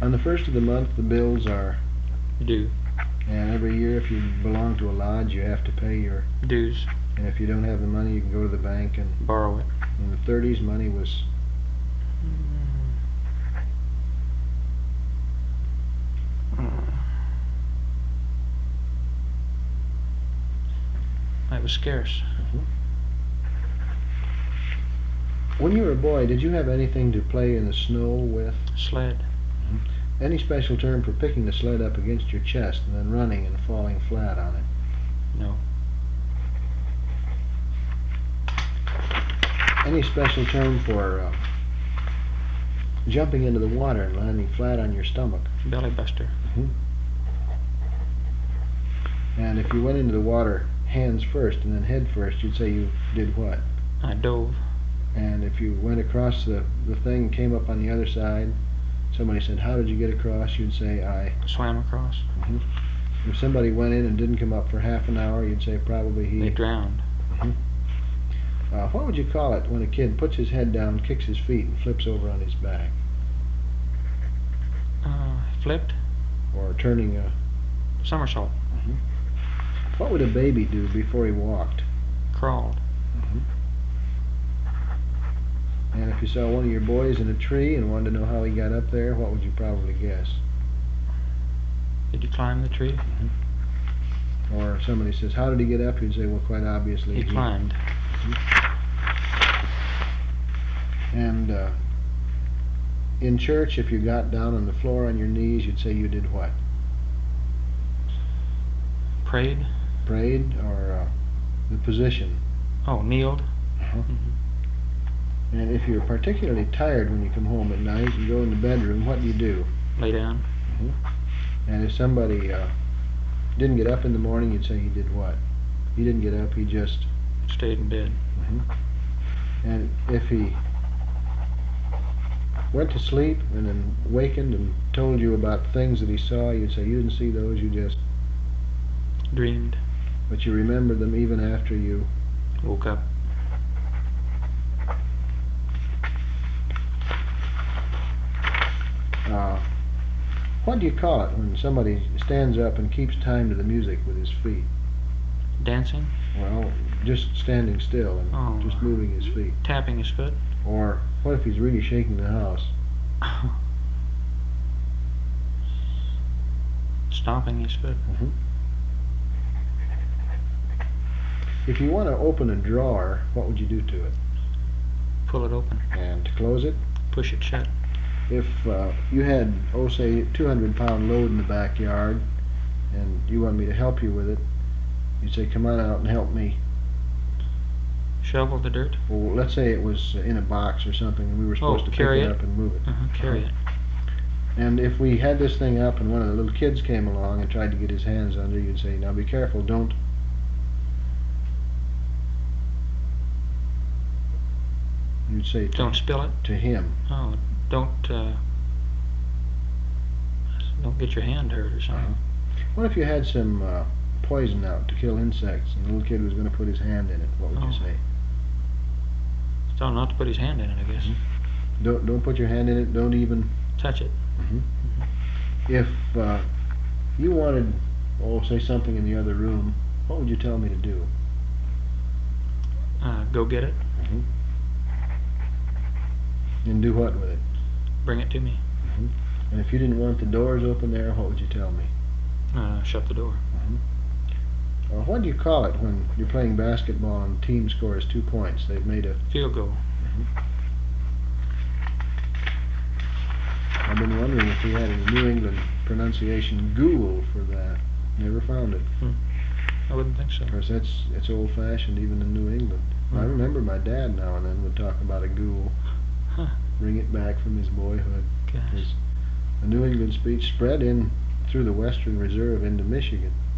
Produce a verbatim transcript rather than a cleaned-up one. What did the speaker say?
On the first of the month, the bills are due. And every year, if you belong to a lodge, you have to pay your dues. And if you don't have the money, you can go to the bank and borrow it. In the thirties, money was it was scarce. Mm-hmm. When you were a boy, did you have anything to play in the snow with? Sled. Mm-hmm. Any special term for picking the sled up against your chest and then running and falling flat on it? No. Any special term for uh, jumping into the water and landing flat on your stomach? Belly buster. Mm-hmm. And if you went into the water hands first and then head first, you'd say you did what? I dove. And if you went across the, the thing and came up on the other side, somebody said, how did you get across? You'd say, I swam across. Mm-hmm. If somebody went in and didn't come up for half an hour, you'd say probably he... They drowned. Mm-hmm. Uh, what would you call it when a kid puts his head down, kicks his feet, and flips over on his back? Uh, flipped? Or turning a... somersault. Mm-hmm. What would a baby do before he walked? Crawled. Mm-hmm. And if you saw one of your boys in a tree and wanted to know how he got up there, what would you probably guess? Did you climb the tree? Mm-hmm. Or if somebody says, how did he get up? You'd say, well, quite obviously he, he climbed. Mm-hmm. And uh, in church, if you got down on the floor on your knees, you'd say you did what? Prayed. Prayed, or uh, the position? Oh, kneeled. Uh-huh. Mm-hmm. And if you're particularly tired when you come home at night and go in the bedroom, what do you do? Lay down. Mm-hmm. And if somebody uh, didn't get up in the morning, you'd say he did what? He didn't get up, he just... stayed in bed. Mm-hmm. And if he went to sleep and then wakened and told you about things that he saw, you'd say you didn't see those, you just... dreamed. But you remember them even after you... woke up. Uh, what do you call it when somebody stands up and keeps time to the music with his feet? Dancing? Well, just standing still and oh, just moving his feet. Tapping his foot? Or what if he's really shaking the house? Stomping his foot. Mm-hmm. If you want to open a drawer, what would you do to it? Pull it open. And to close it? Push it shut. If uh, you had, oh, say, two hundred pound load in the backyard, and you want me to help you with it, you'd say, come on out and help me. Shovel the dirt? Well, let's say it was in a box or something, and we were supposed oh, to pick it, it up and move it. Uh-huh, carry it. And if we had this thing up and one of the little kids came along and tried to get his hands under, you'd say, now be careful, don't... You'd say... To, don't spill it? To him. Oh, don't, uh... don't get your hand hurt or something. Uh-huh. What if you had some uh, poison out to kill insects and the little kid was going to put his hand in it? What would oh. you say? Tell him not to put his hand in it, I guess. Mm-hmm. Don't, don't put your hand in it, don't even... touch it. Mm-hmm. Mm-hmm. If uh, you wanted, oh, say something in the other room, what would you tell me to do? Uh, go get it. Mm-hmm. And do what with it? Bring it to me. Mm-hmm. And if you didn't want the doors open there, what would you tell me? Uh, shut the door. Mm-hmm. Uh, what do you call it when you're playing basketball and the team scores two points? They've made a... field goal. Mm-hmm. I've been wondering if we had a New England pronunciation Google for that. Never found it. Hmm. I wouldn't think so. Of course, that's it's old-fashioned even in New England. Hmm. I remember my dad now and then would talk about a ghoul. Huh. Bring it back from his boyhood. Gosh. His, a New England speech spread in through the Western Reserve into Michigan.